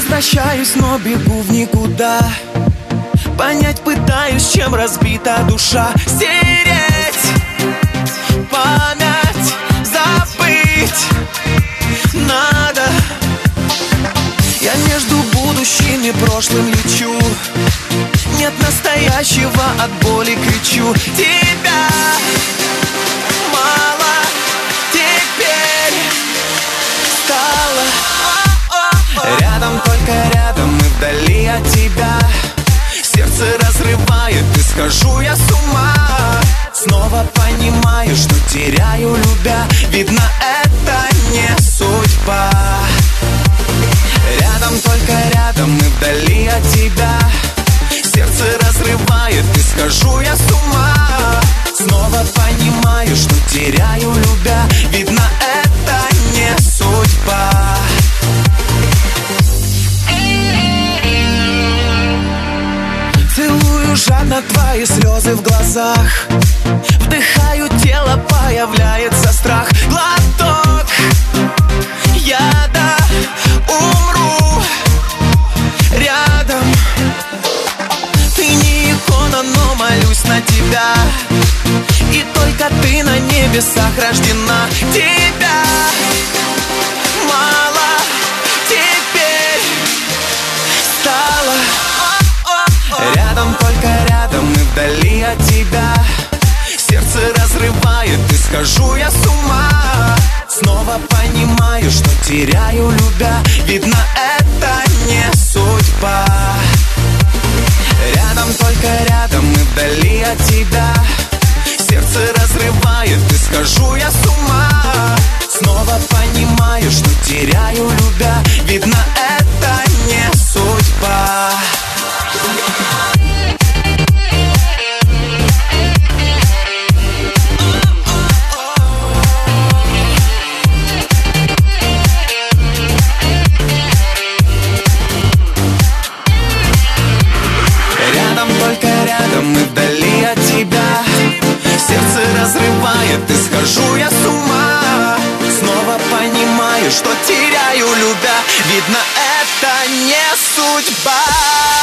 Возвращаюсь, но бегу в никуда. Понять пытаюсь, чем разбита душа. Стереть память, забыть надо. Я между будущим и прошлым лечу. Нет настоящего, от боли кричу. Тебя мало теперь стало. Рядом, только рядом и вдали от тебя. Сердце разрывает и схожу я с ума. Снова понимаю, что теряю, любя. Видно, это не судьба. Рядом, только рядом и вдали от тебя. Сердце разрывает и схожу я с ума. Снова понимаю, что теряю, любя. Видно, это не судьба. Целую жадно твои слезы в глазах. Вдыхаю тело, появляется страх. Глоток яда, умру рядом. Ты не икона, но молюсь на тебя. И только ты на небесах рождена. Тебя мало теперь стало. Рядом, только рядом и вдали от тебя. Сердце разрывает и схожу я с ума. Снова понимаю, что теряю, любя. Видно, это не судьба. Рядом, только рядом и вдали от тебя. Сердце разрывает и схожу я с ума. Снова понимаю, что теряю, любя. Видно, это не судьба. Рядом и вдали от тебя. Сердце разрывает и схожу я с ума. Снова понимаю, что теряю, любя. Видно, это не судьба.